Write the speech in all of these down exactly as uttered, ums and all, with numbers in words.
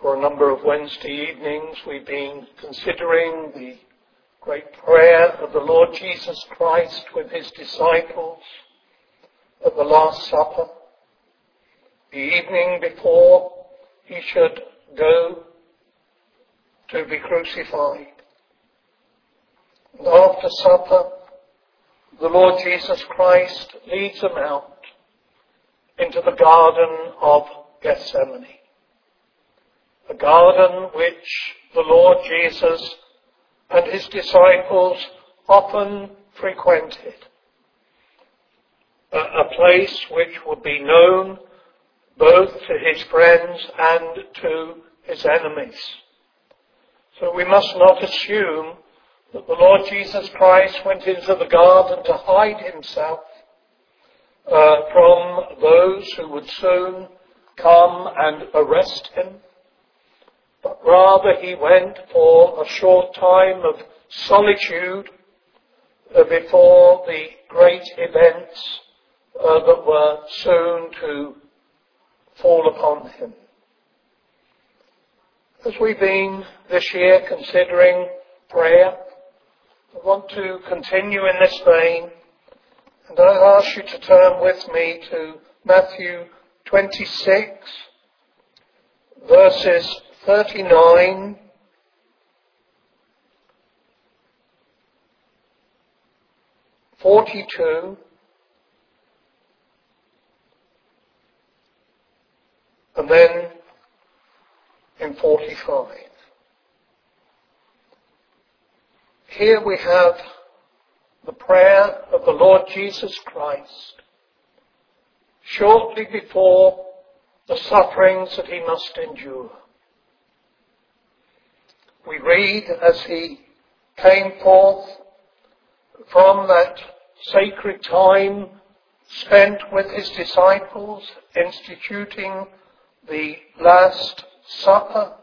For a number of Wednesday evenings, we've been considering the great prayer of the Lord Jesus Christ with his disciples at the Last Supper, the evening before he should go to be crucified. And after supper, the Lord Jesus Christ leads them out into the Garden of Gethsemane, a garden which the Lord Jesus and his disciples often frequented, a, a place which would be known both to his friends and to his enemies. So we must not assume that the Lord Jesus Christ went into the garden to hide himself uh, from those who would soon come and arrest him, but rather he went for a short time of solitude uh, before the great events uh, that were soon to fall upon him. As we've been this year considering prayer, I want to continue in this vein, and I ask you to turn with me to Matthew twenty-six, verses thirty-nine forty-two and then in forty-five. Here we have the prayer of the Lord Jesus Christ shortly before the sufferings that he must endure. We read as he came forth from that sacred time spent with his disciples, instituting the Last Supper,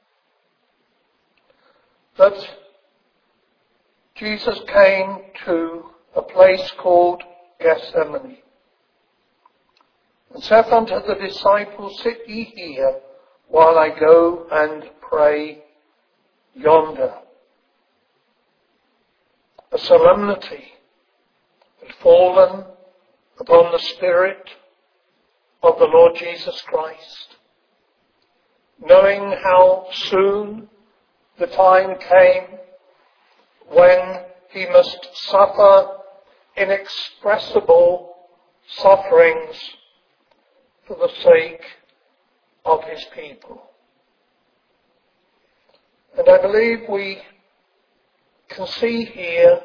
that Jesus came to a place called Gethsemane and said unto the disciples, Sit ye here while I go and pray yonder. A solemnity had fallen upon the Spirit of the Lord Jesus Christ, knowing how soon the time came when he must suffer inexpressible sufferings for the sake of his people. And I believe we can see here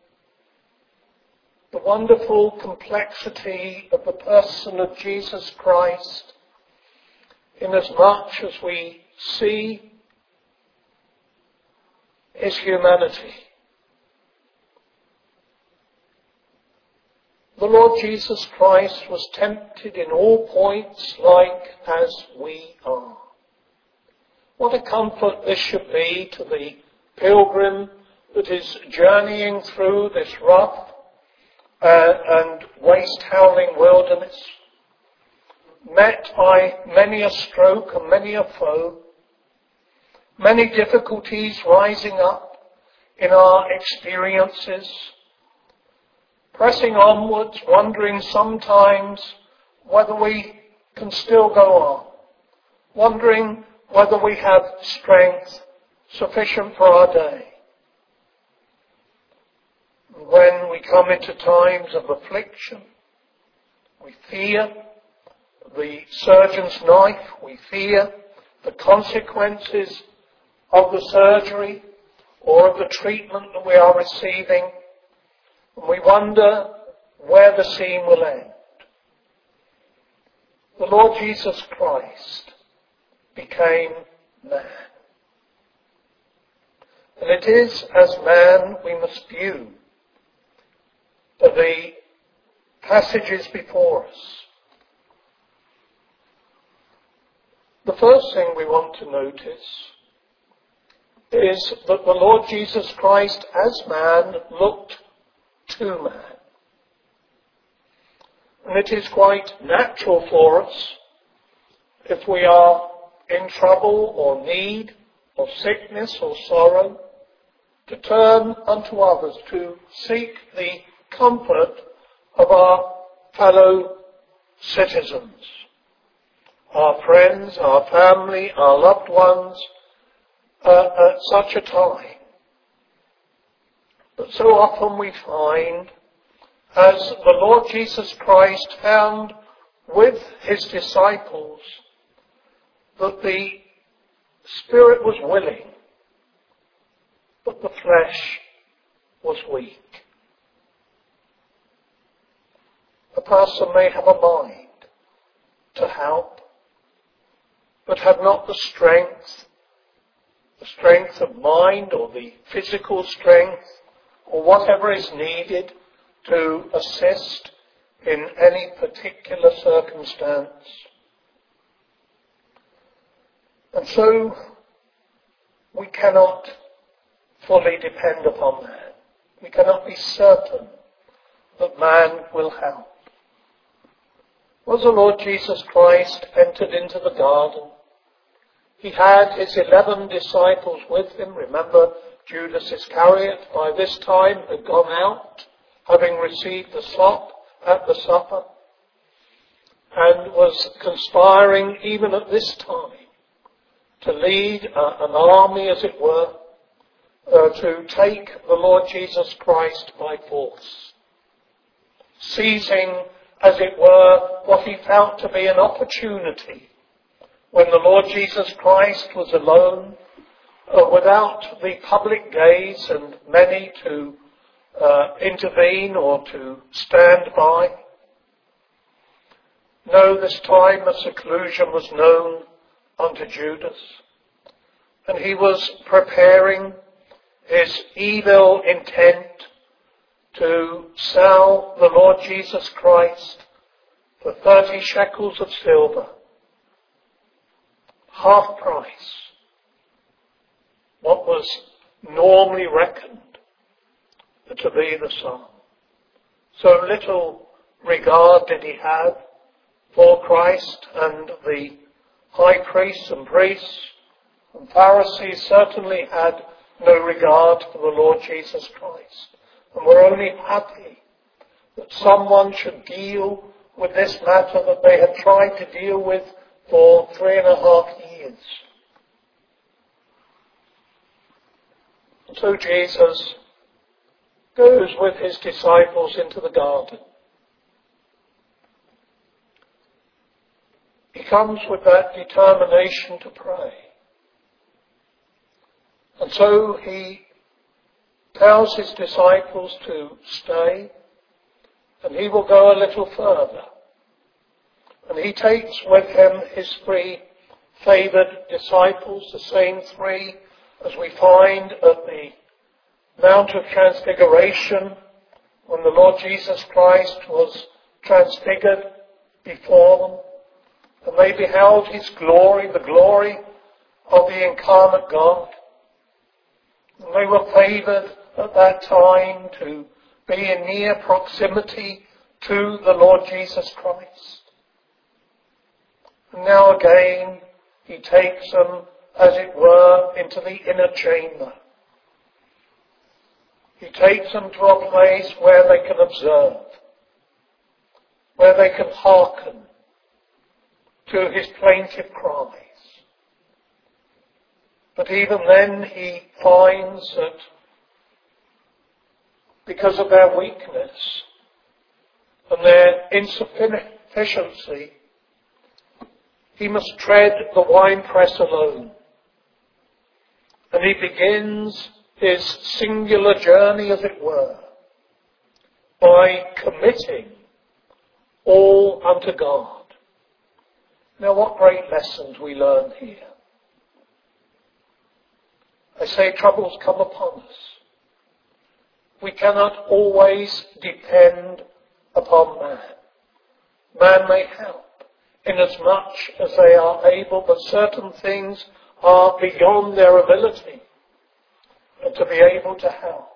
the wonderful complexity of the person of Jesus Christ, inasmuch as we see his humanity. The Lord Jesus Christ was tempted in all points like as we are. What a comfort this should be to the pilgrim that is journeying through this rough uh, and waste-howling wilderness, met by many a stroke and many a foe, many difficulties rising up in our experiences, pressing onwards, wondering sometimes whether we can still go on, wondering whether we have strength sufficient for our day. And when we come into times of affliction, we fear the surgeon's knife, we fear the consequences of the surgery or of the treatment that we are receiving, and we wonder where the scene will end. The Lord Jesus Christ became man. And it is as man we must view the passages before us. The first thing we want to notice is that the Lord Jesus Christ as man looked to man. And it is quite natural for us, if we are in trouble or need or sickness or sorrow, to turn unto others, to seek the comfort of our fellow citizens, our friends, our family, our loved ones, uh, at such a time. But so often we find, as the Lord Jesus Christ found with his disciples, that the spirit was willing, but the flesh was weak. A person may have a mind to help, but have not the strength, the strength of mind or the physical strength or whatever is needed to assist in any particular circumstance. And so we cannot fully depend upon man. We cannot be certain that man will help. As the Lord Jesus Christ entered into the garden, he had his eleven disciples with him. Remember, Judas Iscariot by this time had gone out, having received the sop at the supper, and was conspiring even at this time to lead uh, an army, as it were, uh, to take the Lord Jesus Christ by force, seizing, as it were, what he felt to be an opportunity when the Lord Jesus Christ was alone, uh, without the public gaze and many to uh, intervene or to stand by. No, this time of seclusion was known unto Judas, and he was preparing his evil intent to sell the Lord Jesus Christ for thirty shekels of silver, half price, what was normally reckoned to be the sum. So little regard did he have for Christ, and the high priests and priests and Pharisees certainly had no regard for the Lord Jesus Christ, and were only happy that someone should deal with this matter that they had tried to deal with for three and a half years. And so Jesus goes with his disciples into the garden. He comes with that determination to pray. And so he tells his disciples to stay, and he will go a little further. And he takes with him his three favoured disciples, the same three as we find at the Mount of Transfiguration, when the Lord Jesus Christ was transfigured before them, and they beheld his glory, the glory of the incarnate God. And they were favoured at that time to be in near proximity to the Lord Jesus Christ. And now again, he takes them, as it were, into the inner chamber. He takes them to a place where they can observe, where they can hearken to his plaintive cries. But even then he finds that because of their weakness and their insufficiency, he must tread the winepress alone. And he begins his singular journey, as it were, by committing all unto God. Now, what great lessons we learn here. I say troubles come upon us. We cannot always depend upon man. Man may help inasmuch as they are able, but certain things are beyond their ability to be able to help.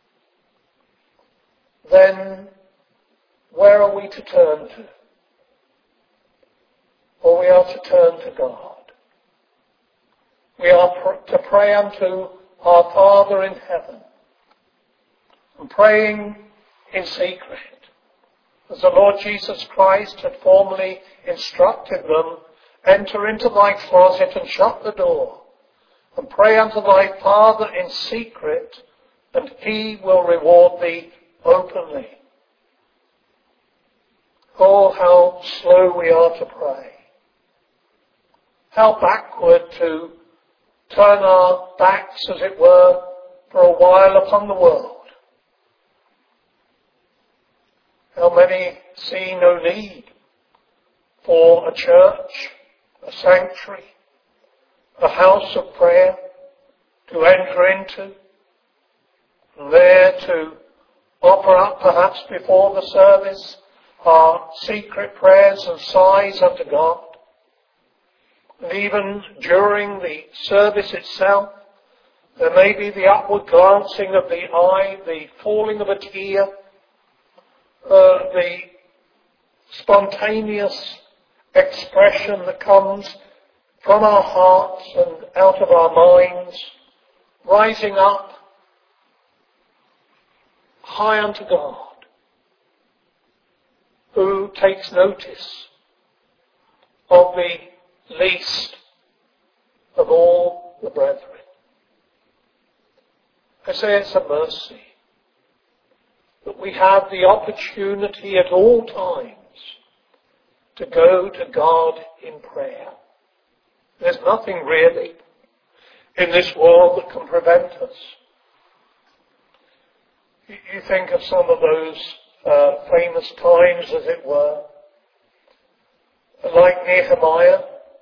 Then where are we to turn to? Well, we are to turn to God. we are pr- to pray unto our Father in heaven, and praying in secret, as the Lord Jesus Christ had formerly instructed them, enter into thy closet and shut the door, and pray unto thy Father in secret, and he will reward thee openly. Oh, how slow we are to pray. How backward to turn our backs, as it were, for a while upon the world. How many see no need for a church, a sanctuary, a house of prayer to enter into, and there to offer up perhaps before the service our secret prayers and sighs unto God. And even during the service itself, there may be the upward glancing of the eye, the falling of a tear, uh, the spontaneous expression that comes from our hearts and out of our minds, rising up high unto God, who takes notice of the least of all the brethren. I say it's a mercy that we have the opportunity at all times to go to God in prayer. There's nothing really in this world that can prevent us. You think of some of those uh, famous times, as it were, like Nehemiah.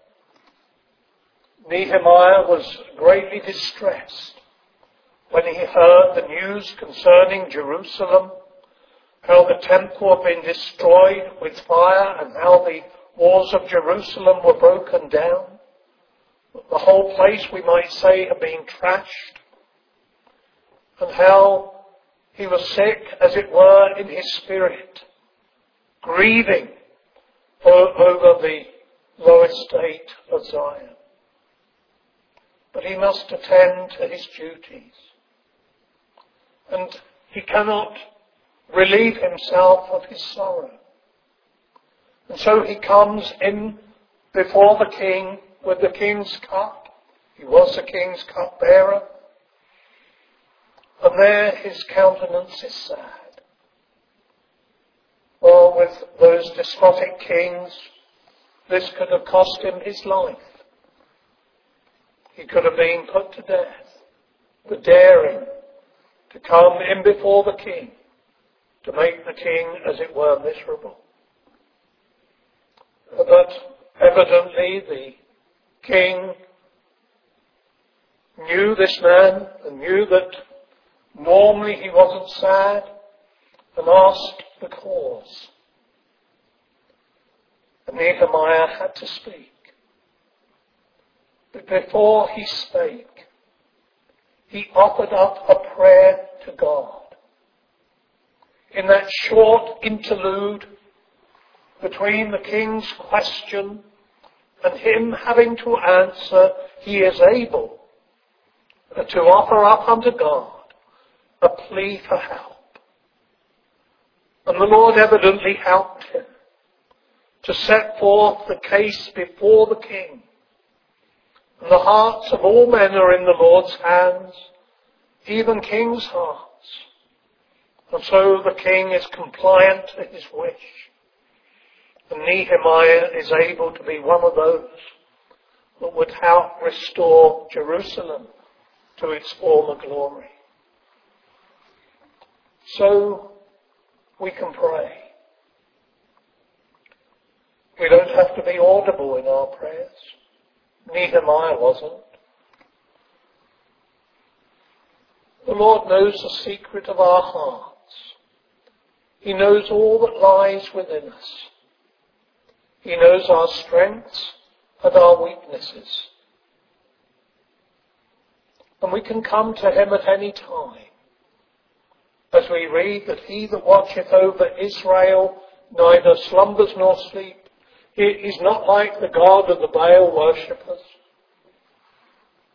Nehemiah was greatly distressed when he heard the news concerning Jerusalem, how the temple had been destroyed with fire and how the walls of Jerusalem were broken down. The whole place, we might say, had been trashed, and how he was sick, as it were, in his spirit, grieving over the low estate of Zion. But he must attend to his duties. And he cannot relieve himself of his sorrow. And so he comes in before the king with the king's cup. He was the king's cupbearer. And there his countenance is sad. Well, with those despotic kings, this could have cost him his life. He could have been put to death for daring to come in before the king, to make the king, as it were, miserable. But evidently the king knew this man and knew that normally he wasn't sad, and asked the cause. And Nehemiah had to speak. But before he spake, he offered up a prayer to God. In that short interlude between the king's question and him having to answer, he is able to offer up unto God a plea for help. And the Lord evidently helped him to set forth the case before the king. And the hearts of all men are in the Lord's hands, even kings' hearts. And so the king is compliant to his wish. And Nehemiah is able to be one of those that would help restore Jerusalem to its former glory. So we can pray. We don't have to be audible in our prayers. Nehemiah wasn't. The Lord knows the secret of our hearts. He knows all that lies within us. He knows our strengths and our weaknesses. And we can come to him at any time. As we read that he that watcheth over Israel neither slumbers nor sleep. He is not like the God of the Baal worshippers.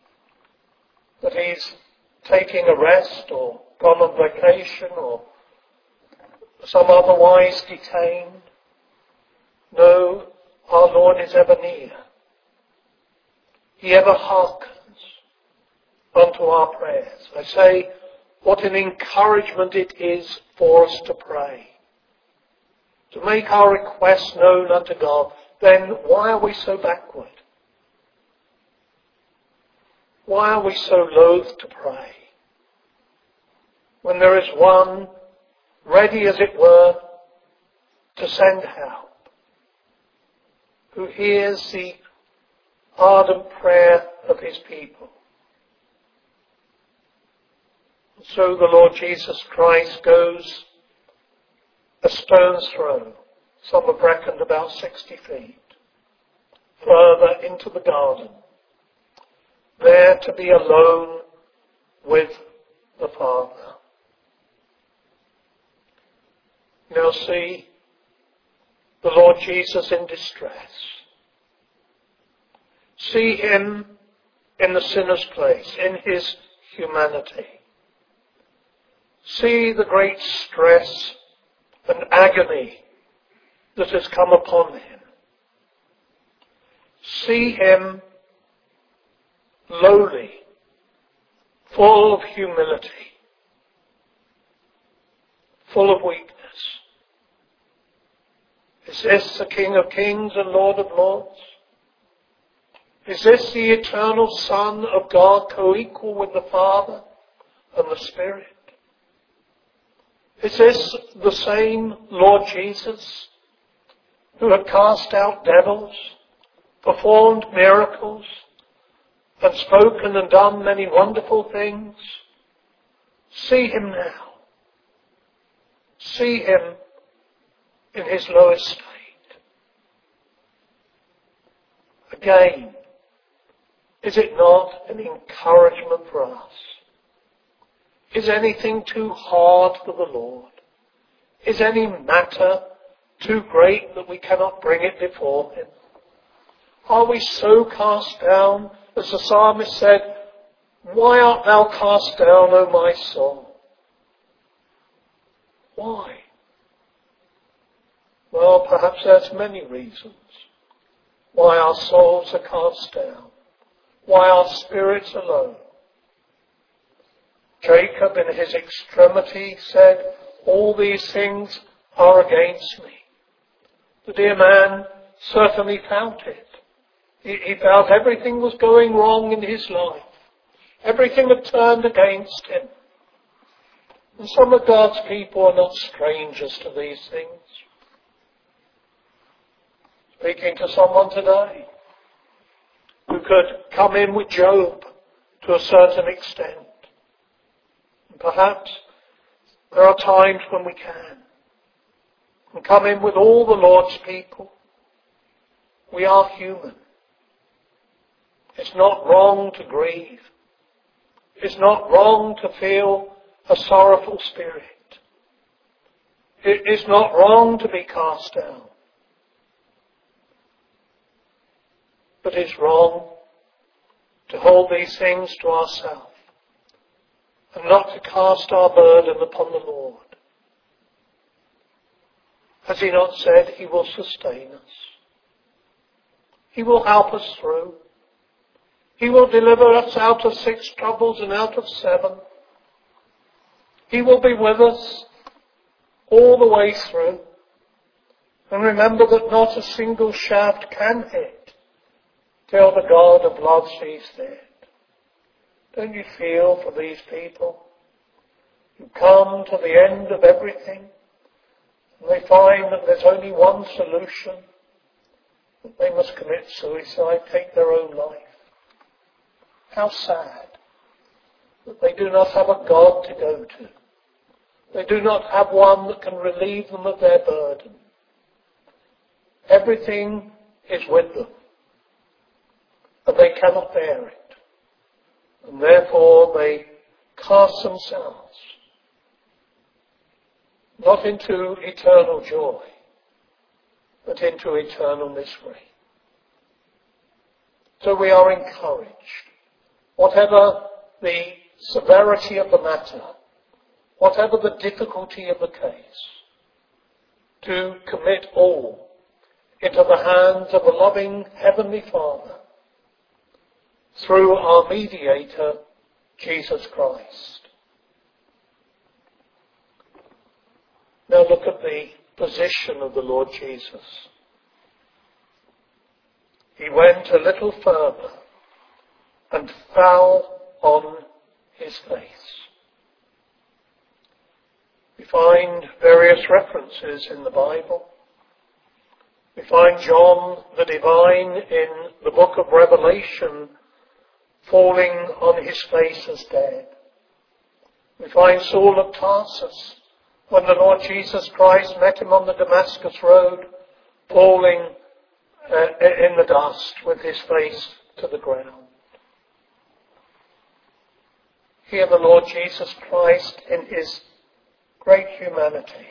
that he's taking a rest or gone on vacation or some otherwise detained. No, our Lord is ever near. He ever hearkens unto our prayers. I say, what an encouragement it is for us to pray, to make our requests known unto God. Then why are we so backward? Why are we so loath to pray when there is one ready, as it were, to send help, who hears the ardent prayer of his people? And so the Lord Jesus Christ goes a stone's throw, some have reckoned about sixty feet, further into the garden, there to be alone with the Father. Now see the Lord Jesus in distress. See him in the sinner's place, in his humanity. See the great stress and agony that has come upon him. See him lowly, full of humility, full of weakness. Is this the King of Kings and Lord of Lords? Is this the eternal Son of God, co-equal with the Father and the Spirit? Is this the same Lord Jesus who had cast out devils, performed miracles, and spoken and done many wonderful things? See him now. See him in his lowest state. Again, is it not an encouragement for us? Is anything too hard for the Lord? Is any matter too great that we cannot bring it before him? Are we so cast down, as the psalmist said, "Why art thou cast down, O my soul?" Why? Well, perhaps there's many reasons why our souls are cast down, why our spirits are low. Jacob in his extremity said, "All these things are against me." The dear man certainly felt it. He, he felt everything was going wrong in his life. Everything had turned against him. And some of God's people are not strangers to these things. Speaking to someone today who could come in with Job to a certain extent. And perhaps there are times when we can. And come in with all the Lord's people. We are human. It's not wrong to grieve. It's not wrong to feel a sorrowful spirit. It is not wrong to be cast down. But it's wrong to hold these things to ourselves and not to cast our burden upon the Lord. Has he not said he will sustain us? He will help us through. He will deliver us out of six troubles and out of seven. He will be with us all the way through. And remember that not a single shaft can hit till the God of love sees fit. Don't you feel for these people who come to the end of everything and they find that there's only one solution, that they must commit suicide, take their own life? How sad that they do not have a God to go to. They do not have one that can relieve them of their burden. Everything is with them, and they cannot bear it. And therefore they cast themselves not into eternal joy, but into eternal misery. So we are encouraged. Whatever the severity of the matter, whatever the difficulty of the case, to commit all into the hands of a loving Heavenly Father through our mediator, Jesus Christ. Now look at the position of the Lord Jesus. He went a little further and fell on his face. We find various references in the Bible. We find John the Divine in the book of Revelation falling on his face as dead. We find Saul of Tarsus, when the Lord Jesus Christ met him on the Damascus road, falling uh, in the dust with his face to the ground. Here the Lord Jesus Christ in his great humanity,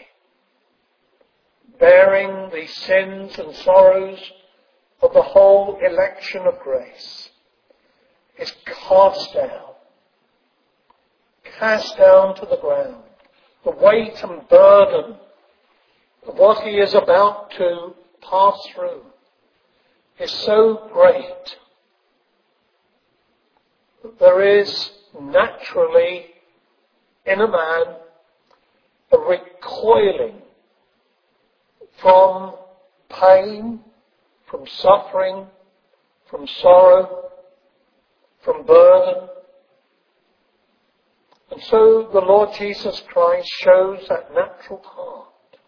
bearing the sins and sorrows of the whole election of grace, is cast down, cast down to the ground. The weight and burden of what he is about to pass through is so great that there is naturally in a man a recoiling from pain, from suffering, from sorrow, from burden. And so the Lord Jesus Christ shows that natural part.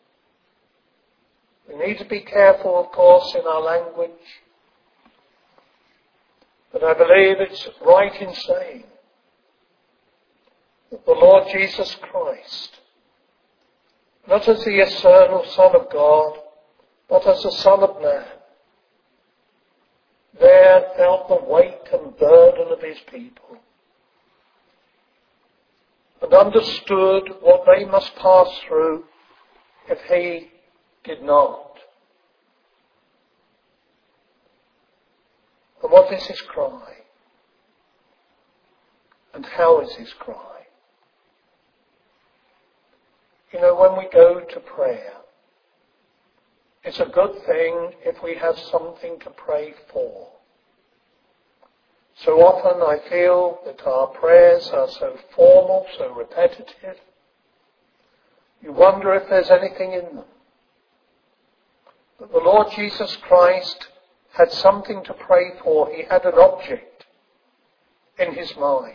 We need to be careful, of course, in our language. But I believe it's right in saying that the Lord Jesus Christ, not as the eternal Son of God, but as the Son of Man, there felt the weight and burden of his people, and understood what they must pass through if he did not. And what is his cry? And how is his cry? You know, when we go to prayer, it's a good thing if we have something to pray for. So often I feel that our prayers are so formal, so repetitive. You wonder if there's anything in them. But the Lord Jesus Christ had something to pray for. He had an object in his mind.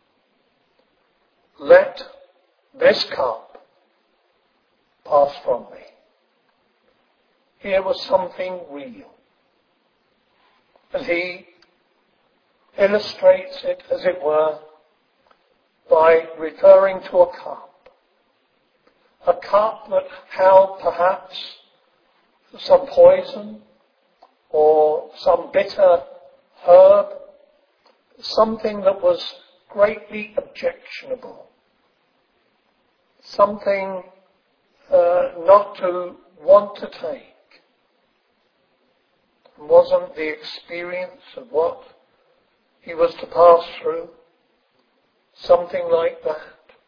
Let this cup pass from me. Here was something real. And he illustrates it, as it were, by referring to a cup. A cup that held perhaps some poison or some bitter herb, something that was greatly objectionable, something uh, not to want to take. It wasn't the experience of what he was to pass through, something like that.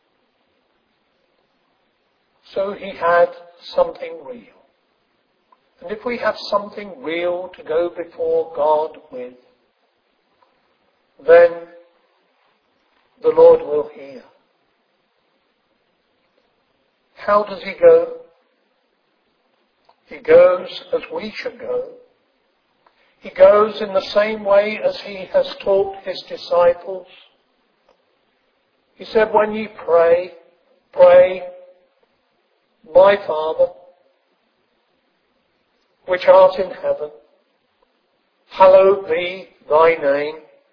So he had something real. And if we have something real to go before God with, then the Lord will hear. How does he go? He goes as we should go. He goes in the same way as he has taught his disciples. He said, when ye pray, pray, my Father, which art in heaven, hallowed be thy name.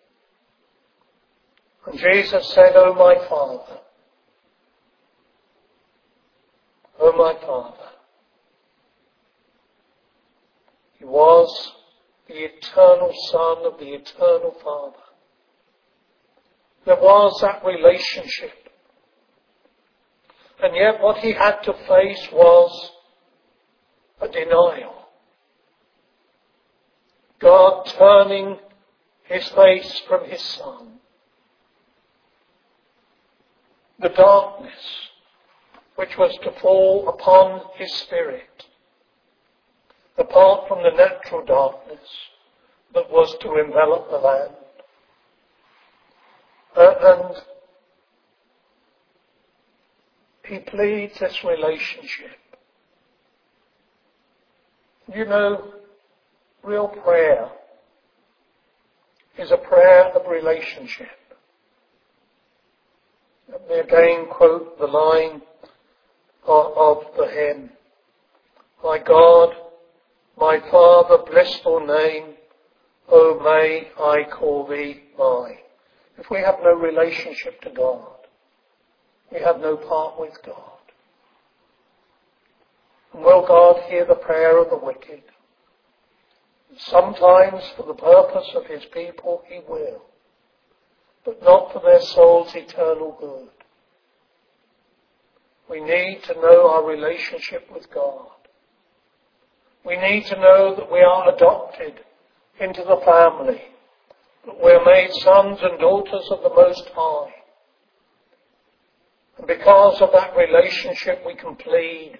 And Jesus said, O my Father, O my Father. He was the eternal Son of the eternal Father. There was that relationship. And yet what he had to face was a denial. God turning his face from his Son. the darkness which was to fall upon his spirit, apart from the natural darkness that was to envelop the land. Uh, and he pleads this relationship. You know, real prayer is a prayer of relationship. Let me again quote the line of, of the hymn. My God, my Father, blissful name, oh may I call thee mine. If we have no relationship to God, we have no part with God. And will God hear the prayer of the wicked? Sometimes for the purpose of his people he will, but not for their soul's eternal good. We need to know our relationship with God. We need to know that we are adopted into the family, that we are made sons and daughters of the Most High. And because of that relationship we can plead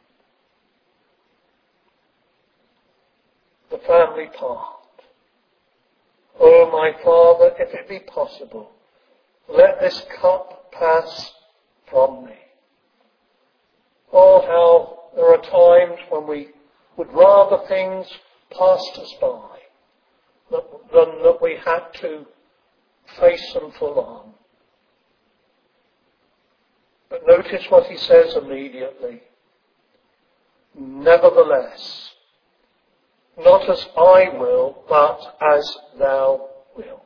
the family part. Oh, my Father, if it be possible, let this cup pass from me. Oh, how there are times when we would rather things passed us by than that we had to face them full on. But notice what he says immediately. Nevertheless, not as I will, but as thou wilt.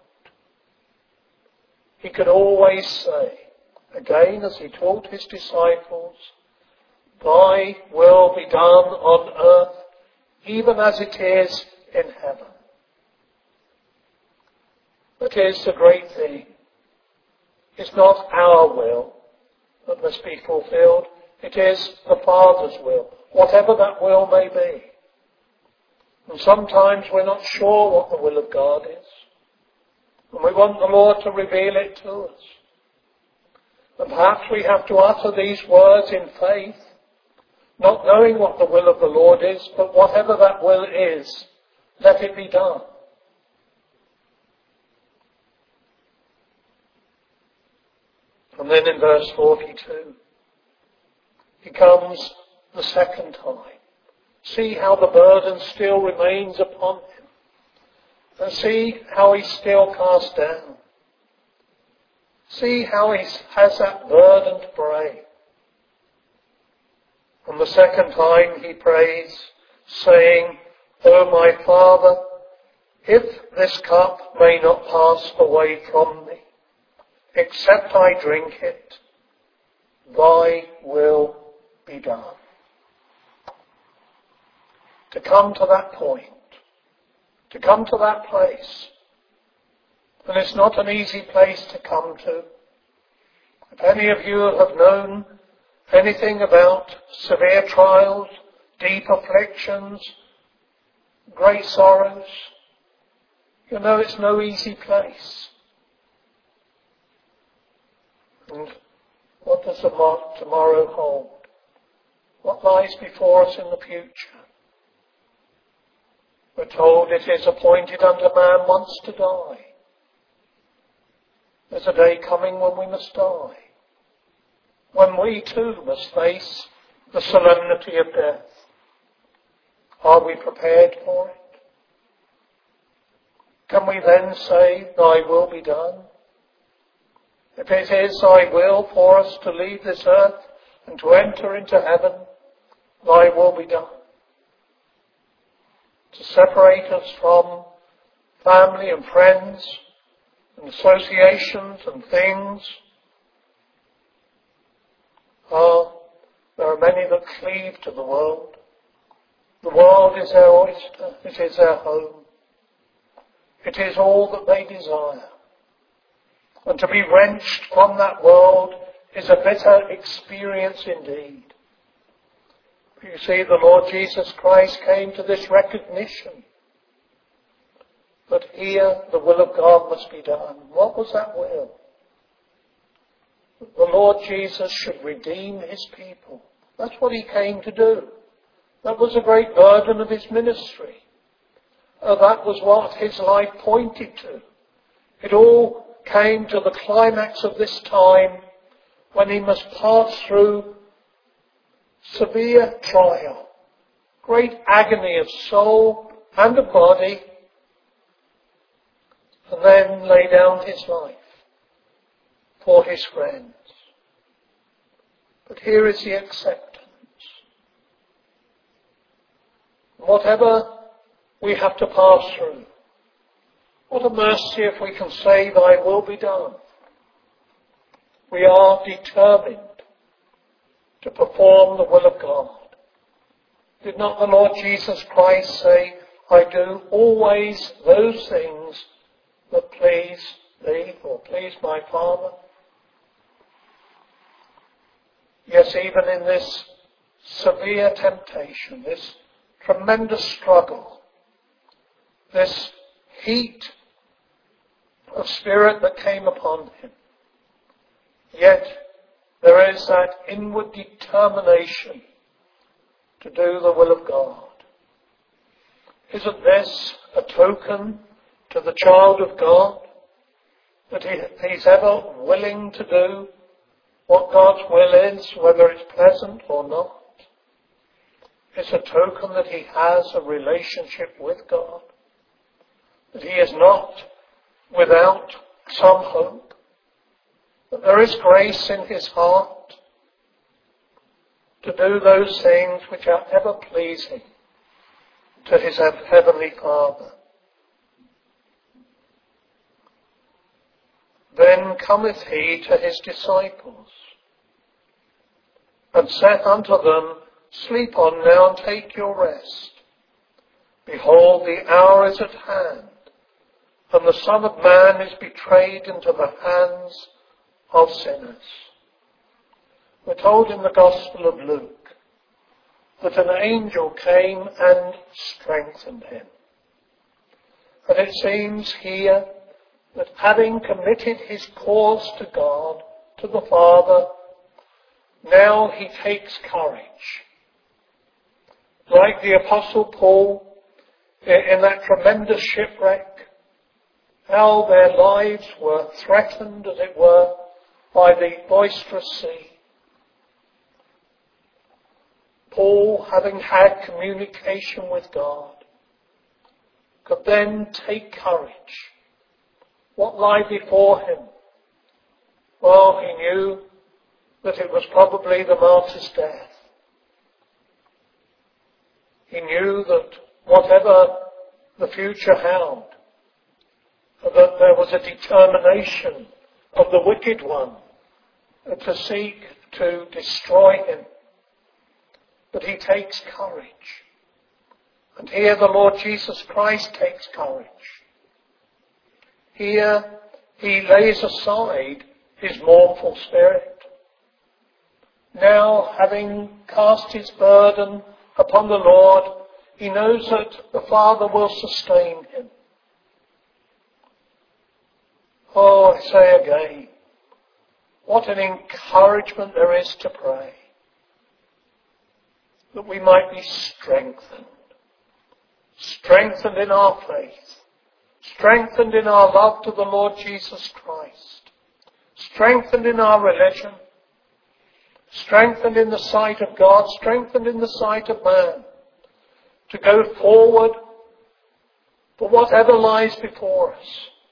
He could always say, again as he taught his disciples, thy will be done on earth, even as it is in heaven. That is the great thing. It's not our will that must be fulfilled. It is the Father's will, whatever that will may be. And sometimes we're not sure what the will of God is. And we want the Lord to reveal it to us. And perhaps we have to utter these words in faith, not knowing what the will of the Lord is, but whatever that will is, let it be done. And then in verse forty-two, he comes the second time. See how the burden still remains upon him. And see how he's still cast down. See how he has that burden to pray. And the second time he prays, saying, O my Father, if this cup may not pass away from me, except I drink it, thy will be done. To come to that point, to come to that place. And it's not an easy place to come to. If any of you have known anything about severe trials, deep afflictions, great sorrows, you know it's no easy place. And what does the tomorrow hold? What lies before us in the future? We're told it is appointed unto man once to die. There's a day coming when we must die. When we too must face the solemnity of death. Are we prepared for it? Can we then say, thy will be done? If it is thy will for us to leave this earth and to enter into heaven, thy will be done. To separate us from family and friends and associations and things. Ah, there are many that cleave to the world. The world is their oyster. It is their home. It is all that they desire. And to be wrenched from that world is a bitter experience indeed. You see, the Lord Jesus Christ came to this recognition that here the will of God must be done. What was that will? that the Lord Jesus should redeem his people. That's what he came to do. That was a great burden of his ministry. Uh, that was what his life pointed to. It all came to the climax of this time when he must pass through severe trial, great agony of soul and of body, and then lay down his life for his friends. But here is the acceptance. Whatever we have to pass through, what a mercy if we can say, thy will be done. We are determined to perform the will of God. Did not the Lord Jesus Christ say, I do always those things that please thee or please my Father? Yes, even in this severe temptation, this tremendous struggle, this heat of spirit that came upon him, yet there is that inward determination to do the will of God. Isn't this a token to the child of God that he, he's ever willing to do what God's will is, whether it's pleasant or not? It's a token that he has a relationship with God, that he is not without some hope, that there is grace in his heart to do those things which are ever pleasing to his heavenly Father. Then cometh he to his disciples, and saith unto them, Sleep on now and take your rest. Behold, the hour is at hand, and the Son of Man is betrayed into the hands of sinners. We're told in the Gospel of Luke that an angel came and strengthened him. And it seems here that having committed his cause to God, to the Father, now he takes courage. Like the Apostle Paul in that tremendous shipwreck, how their lives were threatened, as it were, by the boisterous sea. Paul, having had communication with God, could then take courage. What lay before him? Well, he knew that it was probably the martyr's death. He knew that whatever the future held, that there was a determination of the wicked one to seek to destroy him. But he takes courage. And here the Lord Jesus Christ takes courage. Here he lays aside his mournful spirit. Now, having cast his burden upon the Lord, he knows that the Father will sustain him. Oh, I say again, what an encouragement there is to pray, that we might be strengthened. Strengthened in our faith. Strengthened in our love to the Lord Jesus Christ. Strengthened in our religion. Strengthened in the sight of God. Strengthened in the sight of man. To go forward for whatever lies before us.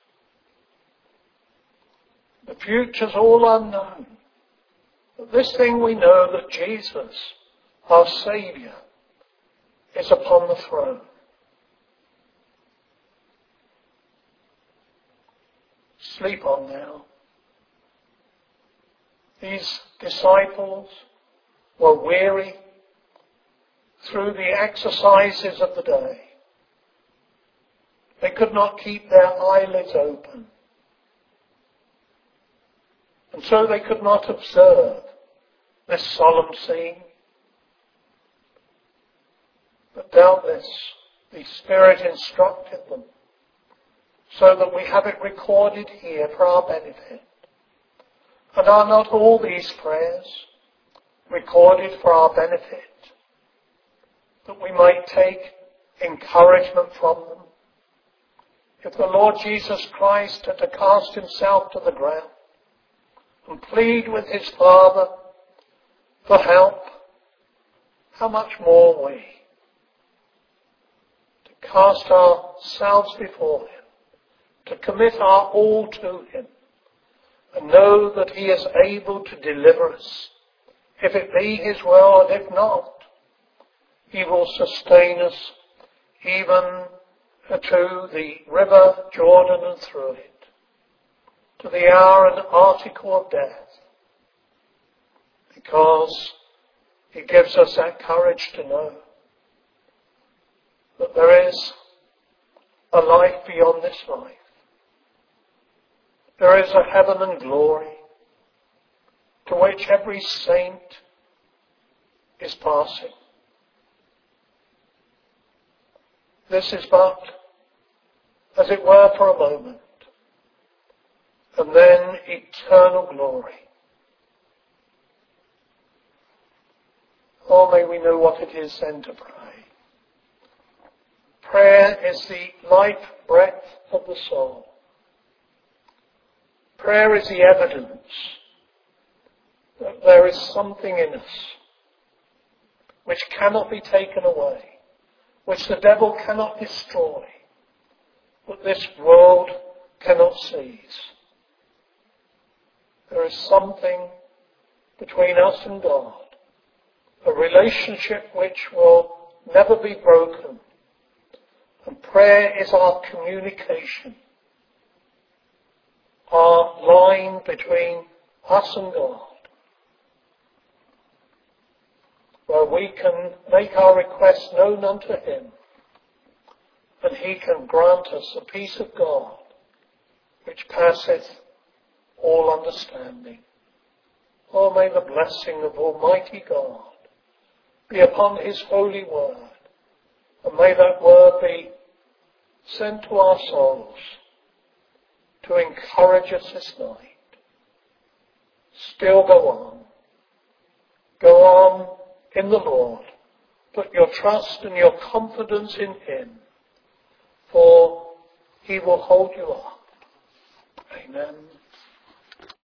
The future's all unknown. But this thing we know, that Jesus, our Saviour, is upon the throne. Sleep on now. These disciples were weary through the exercises of the day. They could not keep their eyelids open. And so they could not observe this solemn scene. But doubtless the Spirit instructed them, so that we have it recorded here for our benefit. And are not all these prayers recorded for our benefit, that we might take encouragement from them? If the Lord Jesus Christ had to cast himself to the ground and plead with his Father for help, how much more we, to cast ourselves before him, to commit our all to him, and know that he is able to deliver us, if it be his will, and if not, he will sustain us even to the river Jordan and through it, to the hour and article of death, because he gives us that courage to know that there is a life beyond this life. There is a heaven and glory to which every saint is passing. This is but, as it were, for a moment, and then eternal glory. Oh, may we know what it is then to pray. Prayer is the life breath of the soul. Prayer is the evidence that there is something in us which cannot be taken away, which the devil cannot destroy, but this world cannot seize. There is something between us and God, a relationship which will never be broken. And prayer is our communication, our line between us and God, where we can make our requests known unto him, and he can grant us the peace of God, which passeth all understanding. Oh, may the blessing of Almighty God be upon his holy word, and may that word be sent to our souls to encourage us this night. Still go on. Go on in the Lord. Put your trust and your confidence in him, for he will hold you up. Amen.